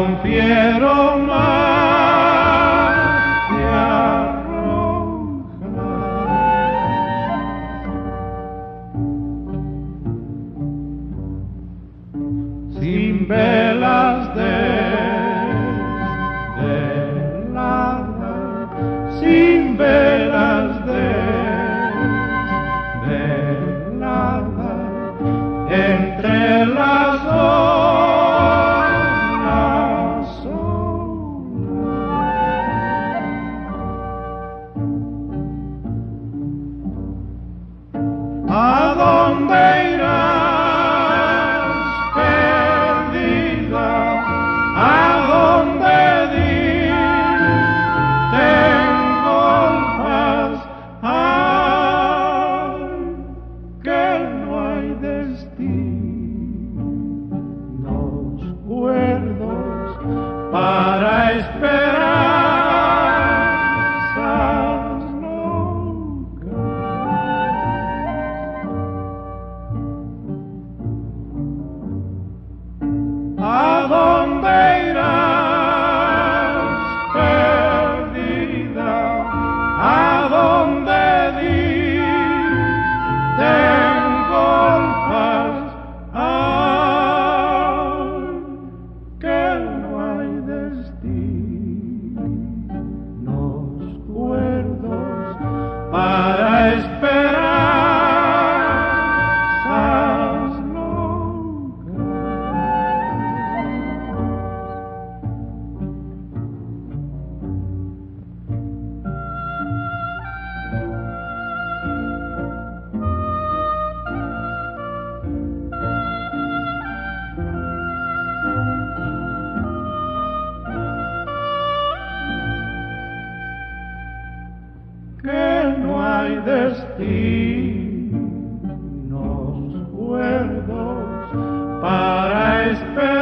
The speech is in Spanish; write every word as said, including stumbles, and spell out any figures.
confiero más te arroja. Sin velas desveladas, sin velas desveladas, entre las olas solas. ¿A dónde irás, perdida? ¿A dónde ir? Tengo paz. Ay, que no hay destinos cuerdos para esperanzas locas. ¿A dónde irás, perdida? ¿A dónde ir? Tengo paz. Ay, que no hay destinos cuerdos para esperanzas locas. Que no hay destinos cuerdos para esperar.